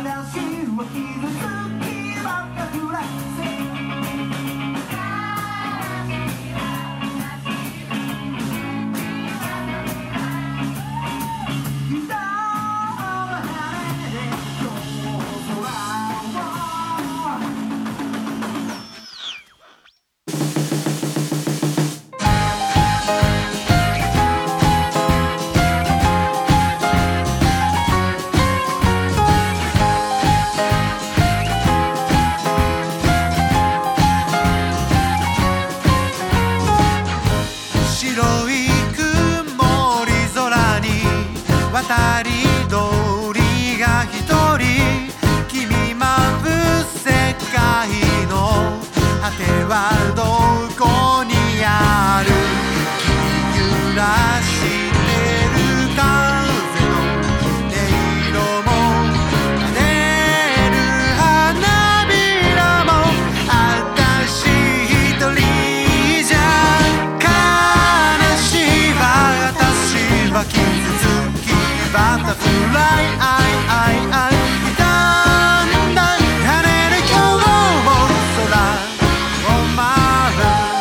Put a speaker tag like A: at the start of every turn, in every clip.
A: 渡り鳥が一人君舞う世界の果てはどこにある君揺らしてる風の音色も跳ねる花びらも私一人じゃ悲しいわ私は傷つきバタフライだんだん跳ねる今日も空を舞う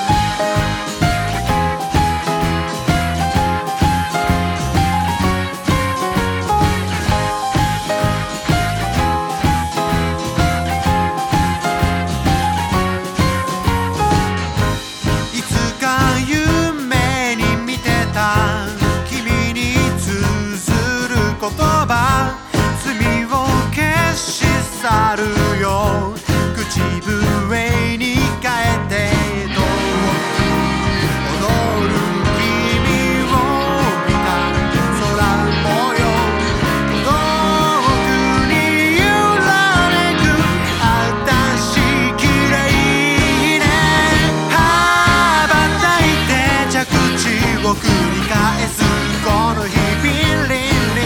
A: いつか夢に見てた君に言葉罪を消し去るよ口笛に変えて遠く踊る君を見た空模様遠くに揺られく私綺麗ね羽ばたいて着地を繰り返すこの日々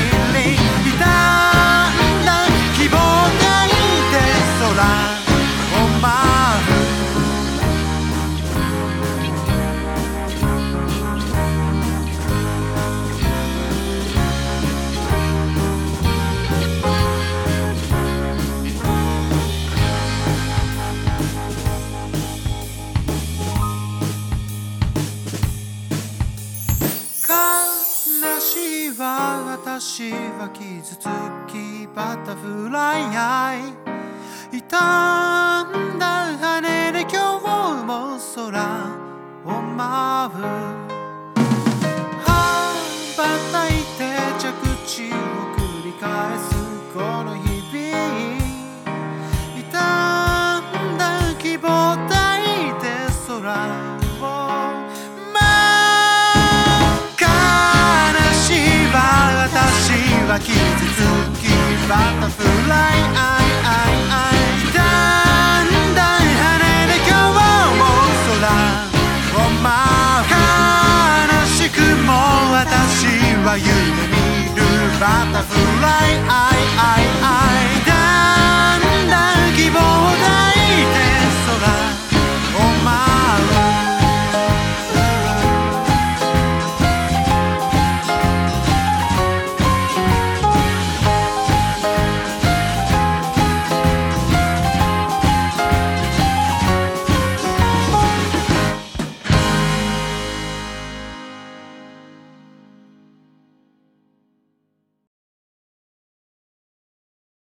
A: 私は傷つきバタフライ傷んだ羽で今日も空を舞う羽ばたいて着地を繰り返すこの日々傷んだ希望抱いて空傷つきバタフライだんだん跳ねる今日も空を舞う悲しくも私は夢見るバタフライ